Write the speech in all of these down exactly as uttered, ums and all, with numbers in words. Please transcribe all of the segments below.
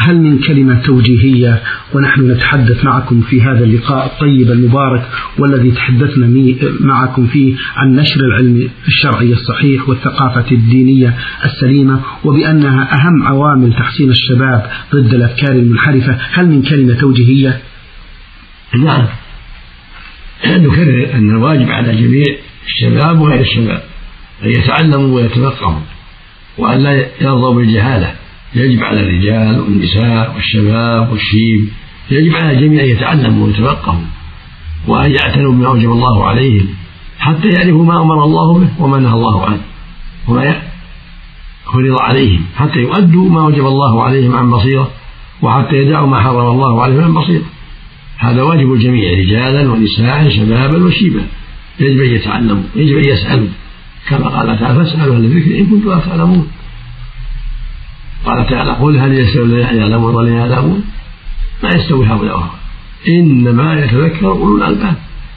هل من كلمة توجيهية ونحن نتحدث معكم في هذا اللقاء الطيب المبارك والذي تحدثنا معكم فيه عن نشر العلم الشرعي الصحيح والثقافة الدينية السليمة وبأنها أهم عوامل تحصين الشباب ضد الأفكار المنحرفة، هل من كلمة توجيهية؟ نعم، نكرر أن الواجب على جميع الشباب وغير الشباب أن يتعلموا ويتفقهوا وأن لا يرضوا بالجهالة. يجب على الرجال والنساء والشباب والشيب، يجب على الجميع أن يتعلموا ويتفقهوا وأن يعتنوا بما أوجب الله عليهم حتى يعرفوا ما أمر الله به وما نهى الله عنه وما فرض عليهم، حتى يؤدوا ما أوجب الله عليهم عن بصيرة وحتى يدعوا ما حرم الله عليهم عن بصيرة. هذا واجب الجميع رجالا ونساء شبابا وشيبا، يجب أن يتعلموا، يجب أن يسألوا كما قال تعالى فاسألوا أهل الذكر إن كنتم لا تعلمون. قال تعالى قل هل يستوي الذين يعلمون والذين لا يعلمون ما يستوي هؤلاء وهؤلاء إنما يتذكر أولو الألباب.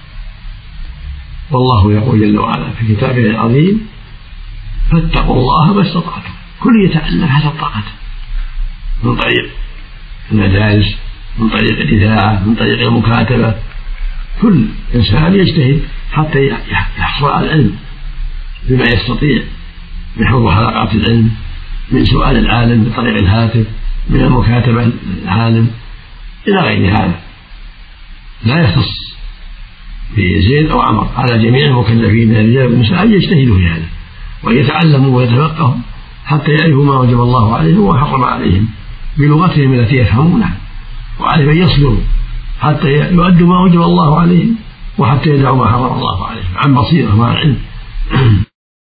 والله يقول جل وعلا في كتابه العظيم فاتقوا الله ما استطعتم، كل يتعلم حسب طاقته من طريق المدارس، من طريق الإذاعة، من طريق المكاتبة، كل إنسان يجتهد حتى يحصل على العلم بما يستطيع من حضور حلقات العلم، من سؤال العالم بطريق الهاتف، من المكاتبة العالم إلى غير هذا. لا يختص بزيد أو عمر، على جميع المكلفين من الرجال والنساء أن يجتهدوا في هذا وأن يتعلموا ويتفقهوا حتى يعرفوا ما وجب الله عليهم وحرم عليهم بلغتهم التي يفهمونها، وعلى من يصبروا حتى يؤدوا ما وجب الله عليهم وحتى يدعوا ما حرم الله عليهم عن بصيرة مع العلم.